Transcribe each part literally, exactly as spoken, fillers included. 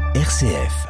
R C F.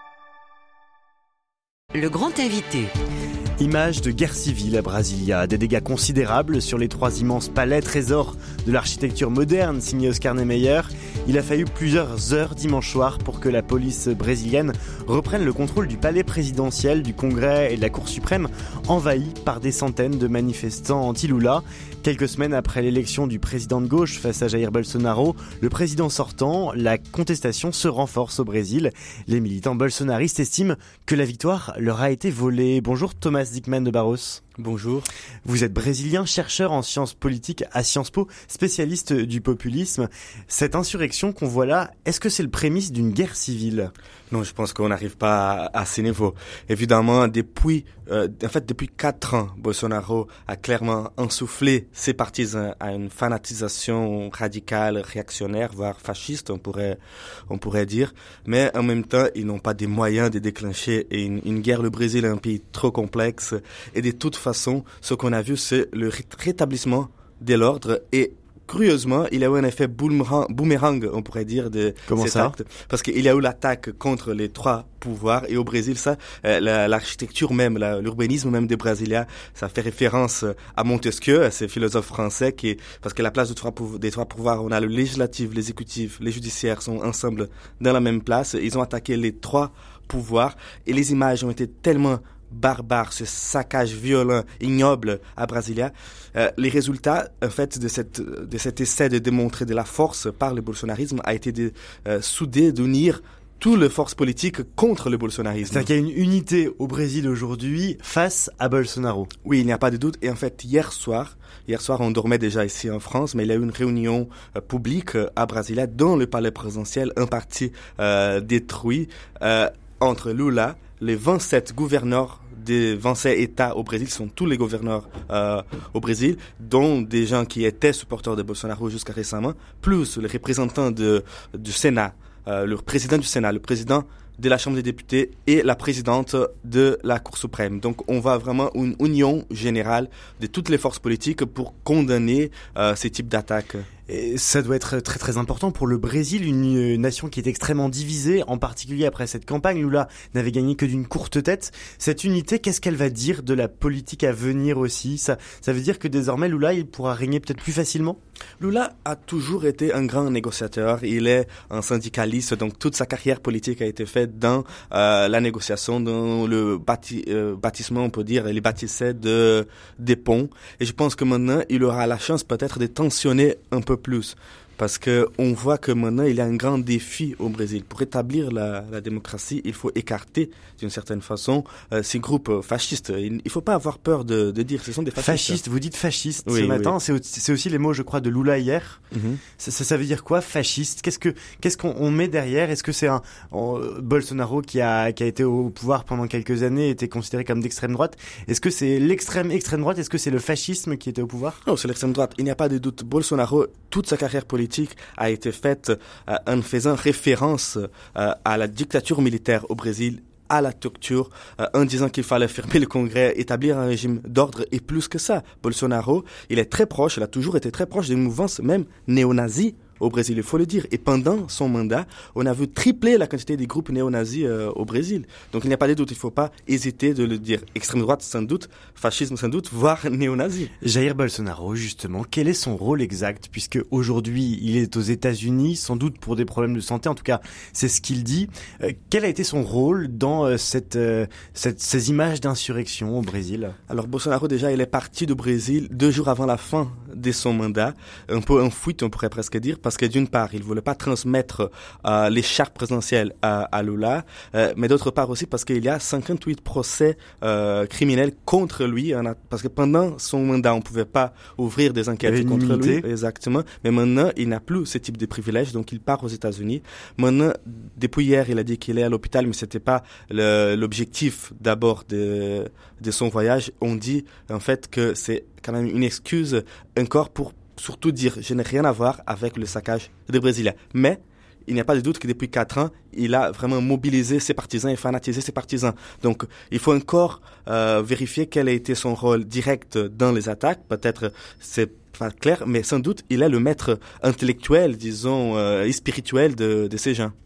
Le grand invité. Image de guerre civile à Brasilia, des dégâts considérables sur les trois immenses palais trésors de l'architecture moderne signé Oscar Niemeyer. Il a fallu plusieurs heures dimanche soir pour que la police brésilienne reprenne le contrôle du palais présidentiel, du Congrès et de la Cour suprême, envahi par des centaines de manifestants anti-Lula. Quelques semaines après l'élection du président de gauche face à Jair Bolsonaro, le président sortant, la contestation se renforce au Brésil. Les militants bolsonaristes estiment que la victoire leur a été volée. Bonjour Thomas Dickman de Barros. Bonjour. Vous êtes brésilien, chercheur en sciences politiques à Sciences Po, spécialiste du populisme. Cette insurrection qu'on voit là, est-ce que c'est le prémisse d'une guerre civile ? Non, je pense qu'on n'arrive pas à, à ce niveau. Évidemment, depuis, euh, en fait, depuis quatre ans, Bolsonaro a clairement insufflé ses partisans à une fanatisation radicale, réactionnaire, voire fasciste, on pourrait, on pourrait dire. Mais en même temps, ils n'ont pas des moyens de déclencher une, une guerre. Le Brésil est un pays trop complexe. Et de toute façon, ce qu'on a vu, c'est le rétablissement de l'ordre et curieusement, il y a eu un effet boomerang, boomerang on pourrait dire, de Comment cet ça acte. Parce qu'il y a eu l'attaque contre les trois pouvoirs. Et au Brésil, ça, euh, la, l'architecture même, la, l'urbanisme même des Brésiliens, ça fait référence à Montesquieu, à ce philosophe français, qui, parce que la place des trois, des trois pouvoirs, on a le législatif, l'exécutif, les judiciaires sont ensemble dans la même place. Ils ont attaqué les trois pouvoirs et les images ont été tellement barbare, ce saccage violent, ignoble à Brasilia. Euh, les résultats, en fait, de cette, de cet essai de démontrer de la force par le bolsonarisme a été de euh, souder, d'unir toutes les forces politiques contre le bolsonarisme. C'est-à-dire qu'il y a une unité au Brésil aujourd'hui face à Bolsonaro. Oui, il n'y a pas de doute. Et en fait, hier soir, hier soir, on dormait déjà ici en France, mais il y a eu une réunion euh, publique euh, à Brasilia, dans le palais présidentiel, un parti euh, détruit euh, entre Lula, les vingt-sept gouverneurs des vingt-sept États au Brésil, sont tous les gouverneurs euh, au Brésil, dont des gens qui étaient supporters de Bolsonaro jusqu'à récemment, plus les représentants de, du Sénat, euh, le président du Sénat, le président de la Chambre des députés et la présidente de la Cour suprême. Donc on voit vraiment une union générale de toutes les forces politiques pour condamner euh, ces types d'attaques. Et ça doit être très très important pour le Brésil, une nation qui est extrêmement divisée, en particulier après cette campagne. Lula n'avait gagné que d'une courte tête. Cette unité, qu'est-ce qu'elle va dire de la politique à venir aussi ? Ça, ça veut dire que désormais Lula, il pourra régner peut-être plus facilement ? Lula a toujours été un grand négociateur. Il est un syndicaliste, donc toute sa carrière politique a été faite dans euh, la négociation, dans le bâti, euh, bâtissement, on peut dire, les bâtissets de, des ponts. Et je pense que maintenant, il aura la chance peut-être de tensionner un peu plus. Parce que on voit que maintenant, il y a un grand défi au Brésil. Pour établir la, la démocratie, il faut écarter, d'une certaine façon, euh, ces groupes fascistes. Il ne faut pas avoir peur de, de dire que ce sont des fascistes. Fascistes, vous dites fascistes oui, ce matin. Oui. C'est, c'est aussi les mots, je crois, de Lula hier. Mm-hmm. Ça, ça, ça veut dire quoi, fasciste ? Qu'est-ce que, qu'est-ce qu'on on met derrière ? Est-ce que c'est un euh, Bolsonaro qui a, qui a été au pouvoir pendant quelques années, était considéré comme d'extrême droite ? Est-ce que c'est l'extrême extrême droite ? Est-ce que c'est le fascisme qui était au pouvoir ? Non, c'est l'extrême droite. Il n'y a pas de doute. Bolsonaro, toute sa carrière politique a été faite euh, en faisant référence euh, à la dictature militaire au Brésil, à la torture, euh, en disant qu'il fallait fermer le Congrès, établir un régime d'ordre, et plus que ça. Bolsonaro, il est très proche, il a toujours été très proche des mouvances même néo-nazis au Brésil, il faut le dire. Et pendant son mandat, on a vu tripler la quantité des groupes néo-nazis euh, au Brésil. Donc il n'y a pas de doute, il ne faut pas hésiter de le dire. Extrême droite sans doute, fascisme sans doute, voire néo-nazi. Jair Bolsonaro, justement, quel est son rôle exact ? Puisque aujourd'hui, il est aux États-Unis, sans doute pour des problèmes de santé, en tout cas, c'est ce qu'il dit. Euh, quel a été son rôle dans euh, cette, euh, cette, ces images d'insurrection au Brésil ? Alors Bolsonaro, déjà, il est parti du Brésil deux jours avant la fin de son mandat, un peu en fuite, on pourrait presque dire, parce que d'une part, il voulait pas transmettre euh, les chartes présidentielles à, à Lula, euh, mais d'autre part aussi parce qu'il y a cinquante-huit procès euh, criminels contre lui, a, parce que pendant son mandat, on pouvait pas ouvrir des enquêtes contre immunité. lui, exactement, mais maintenant, il n'a plus ce type de privilèges, donc il part aux États-Unis. Maintenant, depuis hier, il a dit qu'il est à l'hôpital, mais c'était pas le, l'objectif d'abord de, de son voyage. On dit en fait que c'est quand même une excuse encore pour surtout dire je n'ai rien à voir avec le saccage des Brésiliens. Mais il n'y a pas de doute que depuis quatre ans, il a vraiment mobilisé ses partisans et fanatisé ses partisans. Donc, il faut encore euh, vérifier quel a été son rôle direct dans les attaques. Peut-être c'est pas clair, mais sans doute, il est le maître intellectuel, disons, euh, et spirituel de, de ces gens.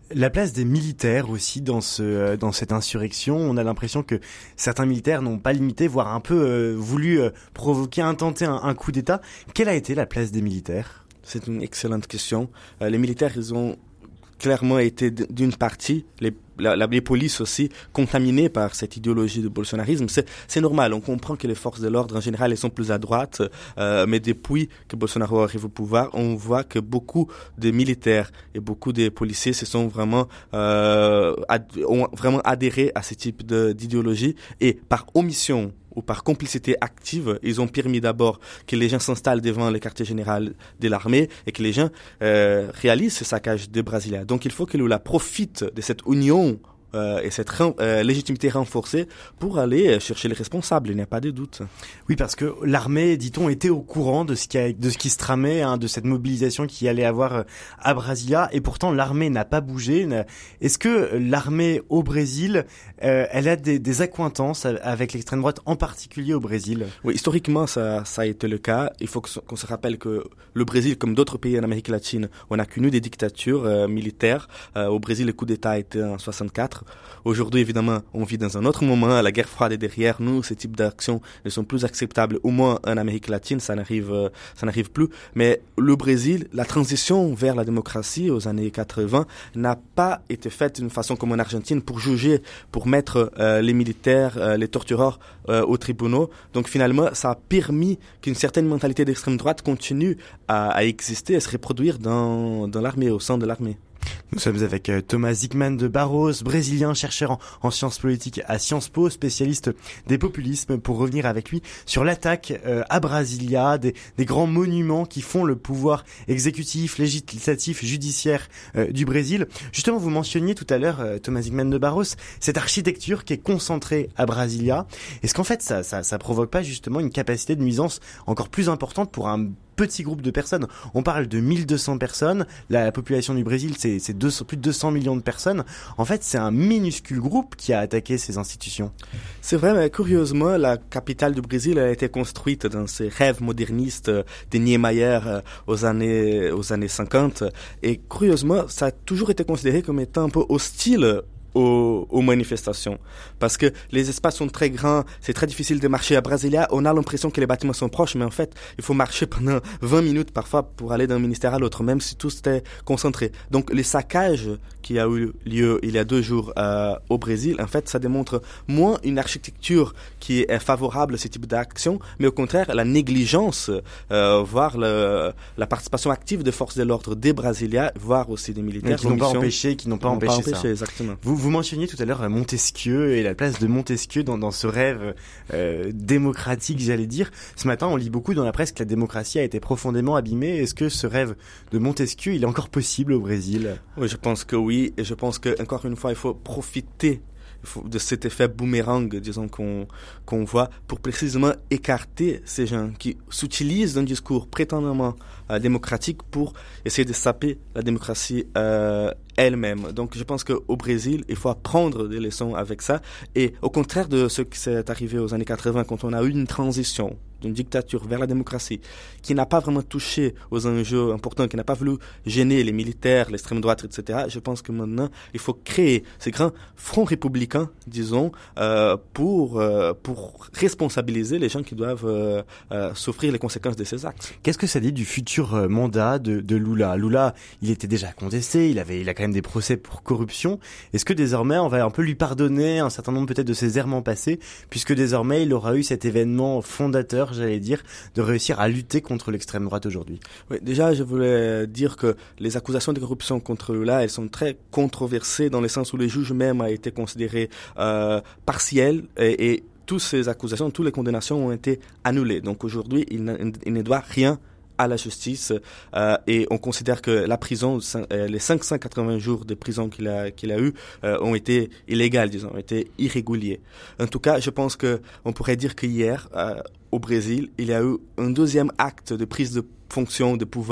La place des militaires aussi dans ce dans cette insurrection, on a l'impression que certains militaires n'ont pas limité, voire un peu euh, voulu euh, provoquer, intenter un, un coup d'État. Quelle a été la place des militaires ? C'est une excellente question. Euh, les militaires, ils ont clairement été d'une partie, les, la, la, les polices aussi, contaminées par cette idéologie de bolsonarisme. C'est, c'est normal, on comprend que les forces de l'ordre, en général, elles sont plus à droite, euh, mais depuis que Bolsonaro arrive au pouvoir, on voit que beaucoup de militaires et beaucoup de policiers se sont vraiment, euh, ad, ont vraiment adhéré à ce type de, d'idéologie, et par omission ou par complicité active, ils ont permis d'abord que les gens s'installent devant le quartier général de l'armée et que les gens euh, réalisent ce saccage de Brasilia. Donc il faut que Lula profite de cette union euh, et cette euh, légitimité renforcée pour aller chercher les responsables, il n'y a pas de doute. Oui, parce que l'armée, dit-on, était au courant de ce qui, a, de ce qui se tramait, hein, de cette mobilisation qui allait avoir à Brasilia, et pourtant l'armée n'a pas bougé. Est-ce que l'armée au Brésil, euh, elle a des, des accointances avec l'extrême droite, en particulier au Brésil ? Oui, historiquement, ça, ça a été le cas. Il faut que, qu'on se rappelle que le Brésil, comme d'autres pays en Amérique latine, on a connu des dictatures euh, militaires. Euh, au Brésil, le coup d'État a été en soixante-quatre. Aujourd'hui, évidemment, on vit dans un autre moment. La guerre froide est derrière nous. Ces types d'actions ne sont plus acceptables, au moins en Amérique latine. Ça n'arrive, euh, ça n'arrive plus. Mais le Brésil, la transition vers la démocratie aux années quatre-vingts n'a pas été faite d'une façon comme en Argentine pour juger, pour mettre euh, les militaires, euh, les tortureurs euh, aux tribunaux. Donc finalement, ça a permis qu'une certaine mentalité d'extrême droite continue à, à exister, à se reproduire dans, dans l'armée, au sein de l'armée. Nous sommes avec Thomas Zygman de Barros, brésilien, chercheur en, en sciences politiques à Sciences Po, spécialiste des populismes, pour revenir avec lui sur l'attaque euh, à Brasilia, des, des grands monuments qui font le pouvoir exécutif, législatif, judiciaire euh, du Brésil. Justement, vous mentionniez tout à l'heure, euh, Thomas Zygman de Barros, cette architecture qui est concentrée à Brasilia. Est-ce qu'en fait, ça, ça, ça provoque pas justement une capacité de nuisance encore plus importante pour un petit groupe de personnes? On parle de mille deux cents personnes. La population du Brésil, c'est, c'est deux cents, plus de deux cents millions de personnes. En fait, c'est un minuscule groupe qui a attaqué ces institutions. C'est vrai, mais curieusement, la capitale du Brésil a été construite dans ces rêves modernistes de Niemeyer aux années, aux années cinquante. Et curieusement, ça a toujours été considéré comme étant un peu hostile Aux, aux manifestations. Parce que les espaces sont très grands, c'est très difficile de marcher à Brasilia. On a l'impression que les bâtiments sont proches, mais en fait, il faut marcher pendant vingt minutes parfois pour aller d'un ministère à l'autre, même si tout était concentré. Donc, les saccages qui a eu lieu il y a deux jours euh, au Brésil, en fait, ça démontre moins une architecture qui est favorable à ce type d'action, mais au contraire, la négligence, euh, voire le, la participation active des forces de l'ordre des Brasilia, voire aussi des militaires. Qui n'ont pas empêché, qui n'ont pas empêché, pas empêché ça. Exactement. Vous, vous mentionniez tout à l'heure Montesquieu et la place de Montesquieu dans, dans ce rêve euh, démocratique, j'allais dire. Ce matin, on lit beaucoup dans la presse que la démocratie a été profondément abîmée. Est-ce que ce rêve de Montesquieu, il est encore possible au Brésil ? Oui, je pense que oui. Et je pense que, encore une fois, il faut profiter de cet effet boomerang, disons, qu'on, qu'on voit, pour précisément écarter ces gens qui s'utilisent d'un discours prétendument euh, démocratique pour essayer de saper la démocratie euh, elle-même. Donc, je pense qu'au Brésil, il faut apprendre des leçons avec ça. Et au contraire de ce qui s'est arrivé aux années quatre-vingts, quand on a eu une transition d'une dictature vers la démocratie, qui n'a pas vraiment touché aux enjeux importants, qui n'a pas voulu gêner les militaires, l'extrême droite, et cetera. Je pense que maintenant, il faut créer ces grands fronts républicains, disons, euh, pour euh, pour responsabiliser les gens qui doivent euh, euh, souffrir les conséquences de ces actes. Qu'est-ce que ça dit du futur mandat de, de Lula ? Lula, il était déjà contesté, il avait, il a quand même des procès pour corruption. Est-ce que désormais, on va un peu lui pardonner un certain nombre peut-être de ses errements passés, puisque désormais, il aura eu cet événement fondateur, j'allais dire, de réussir à lutter contre l'extrême droite aujourd'hui? Oui, déjà, je voulais dire que les accusations de corruption contre Lula, elles sont très controversées dans le sens où le juge même a été considéré euh, partiel et, et toutes ces accusations, toutes les condamnations ont été annulées. Donc aujourd'hui, il ne, il ne doit rien à la justice euh, et on considère que la prison, euh, les cinq cent quatre-vingts jours de prison qu'il a qu'il a eu euh, ont été illégales, disons, ont été irréguliers. En tout cas, je pense que on pourrait dire qu'hier euh, au Brésil, il y a eu un deuxième acte de prise de fonction de pouvoir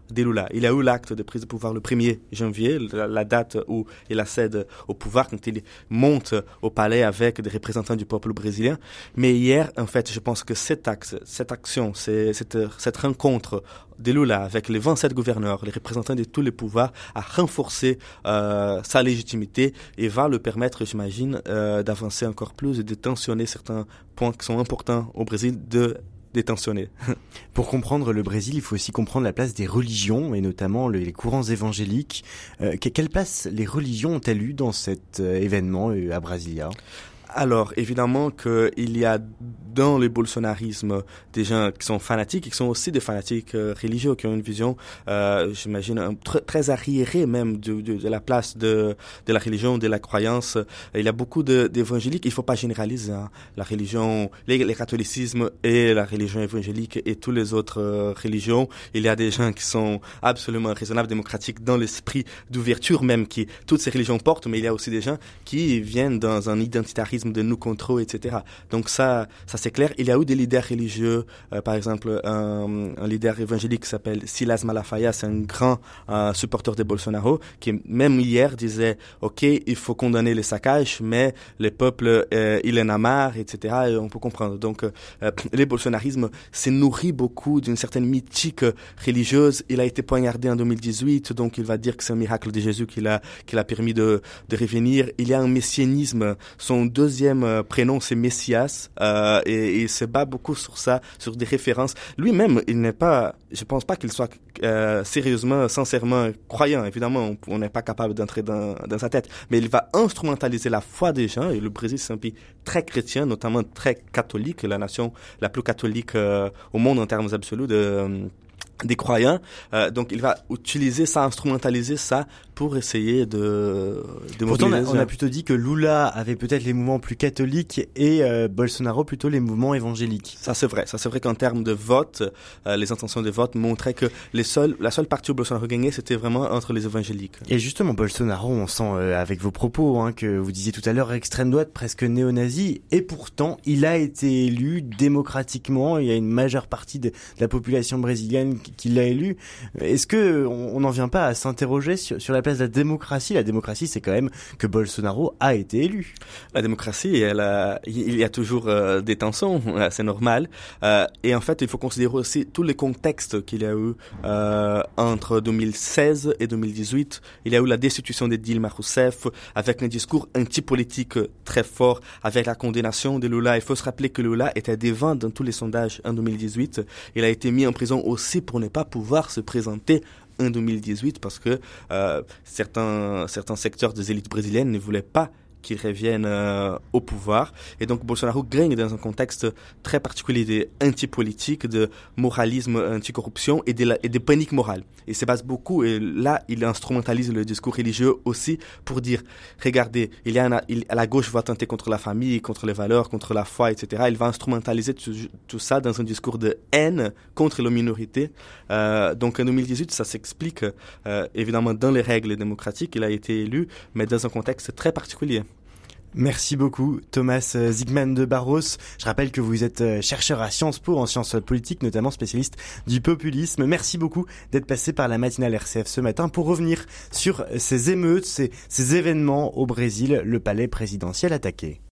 de Lula. Il a eu l'acte de prise de pouvoir le premier janvier, la, la date où il accède au pouvoir, quand il monte au palais avec des représentants du peuple brésilien. Mais hier, en fait, je pense que cet axe, cette action, c'est, cette, cette rencontre de Lula avec les vingt-sept gouverneurs, les représentants de tous les pouvoirs, a renforcé euh, sa légitimité et va le permettre, j'imagine, euh, d'avancer encore plus et de tensionner certains points qui sont importants au Brésil, de détentionner. Pour comprendre le Brésil, il faut aussi comprendre la place des religions, et notamment les courants évangéliques. Euh, quelle place les religions ont-elles eu dans cet euh, événement euh, à Brasilia ? Alors, évidemment qu'il y a dans le bolsonarisme des gens qui sont fanatiques et qui sont aussi des fanatiques euh, religieux, qui ont une vision, euh, j'imagine, un, très, très arriérée même de, de, de la place de, de la religion, de la croyance. Il y a beaucoup de, d'évangéliques, il ne faut pas généraliser hein, la religion, les, les catholicismes et la religion évangélique et toutes les autres euh, religions. Il y a des gens qui sont absolument raisonnables, démocratiques, dans l'esprit d'ouverture même qui toutes ces religions portent, mais il y a aussi des gens qui viennent dans un identitarisme de nous contre eux, et cetera. Donc ça, ça c'est clair. Il y a eu des leaders religieux, euh, par exemple un, un leader évangélique qui s'appelle Silas Malafaia, c'est un grand euh, supporter de Bolsonaro, qui même hier disait, ok, il faut condamner les saccages, mais le peuple, euh, il en a marre, et cetera. Et on peut comprendre. Donc euh, le bolsonarisme s'est nourri beaucoup d'une certaine mythique religieuse. Il a été poignardé en deux mille dix-huit, donc il va dire que c'est un miracle de Jésus qui l'a, qui l'a permis de, de revenir. Il y a un messianisme, son deuxième deuxième prénom, c'est Messias, euh, et, et il se bat beaucoup sur ça, sur des références. Lui-même, il n'est pas, je pense pas qu'il soit euh, sérieusement, sincèrement croyant. Évidemment, on n'est pas capable d'entrer dans, dans sa tête, mais il va instrumentaliser la foi des gens. Et le Brésil, c'est un pays très chrétien, notamment très catholique, la nation la plus catholique euh, au monde en termes absolus de euh, des croyants, euh, donc il va utiliser ça, instrumentaliser ça pour essayer de, de Pourtant, mobiliser. on a, on a plutôt dit que Lula avait peut-être les mouvements plus catholiques et euh, Bolsonaro plutôt les mouvements évangéliques. Ça c'est vrai, ça c'est vrai qu'en termes de vote, euh, les intentions de vote montraient que les seuls, la seule partie où Bolsonaro gagnait, c'était vraiment entre les évangéliques. Et justement, Bolsonaro, on sent euh, avec vos propos hein, que vous disiez tout à l'heure, extrême droite, presque néo-nazi, et pourtant il a été élu démocratiquement. Il y a une majeure partie de, de la population brésilienne qui l'a élu. Est-ce que on n'en vient pas à s'interroger sur, sur la place de la démocratie ? La démocratie, c'est quand même que Bolsonaro a été élu. La démocratie, elle a, il y a toujours euh, des tensions, c'est normal. Euh, et en fait, il faut considérer aussi tous les contextes qu'il y a eu euh, entre deux mille seize et deux mille dix-huit. Il y a eu la destitution de Dilma Rousseff avec un discours anti-politique très fort, avec la condamnation de Lula. Il faut se rappeler que Lula était devant dans tous les sondages en deux mille dix-huit. Il a été mis en prison aussi pour ne pas pouvoir se présenter en deux mille dix-huit parce que euh, certains, certains secteurs des élites brésiliennes ne voulaient pas qu'il revienne euh, au pouvoir. Et donc Bolsonaro gagne dans un contexte très particulier d'anti-politique, de moralisme anti-corruption et de, la, et de panique morale. Il se base beaucoup, et là, il instrumentalise le discours religieux aussi pour dire, regardez, il y a un, il, la gauche va tenter contre la famille, contre les valeurs, contre la foi, et cetera. Il va instrumentaliser tout, tout ça dans un discours de haine contre les minorités. Euh, donc en deux mille dix-huit, ça s'explique euh, évidemment dans les règles démocratiques. Il a été élu, mais dans un contexte très particulier. Merci beaucoup Thomas Zygman de Barros. Je rappelle que vous êtes chercheur à Sciences Po en sciences politiques, notamment spécialiste du populisme. Merci beaucoup d'être passé par la matinale R C F ce matin pour revenir sur ces émeutes, ces, ces événements au Brésil, le palais présidentiel attaqué.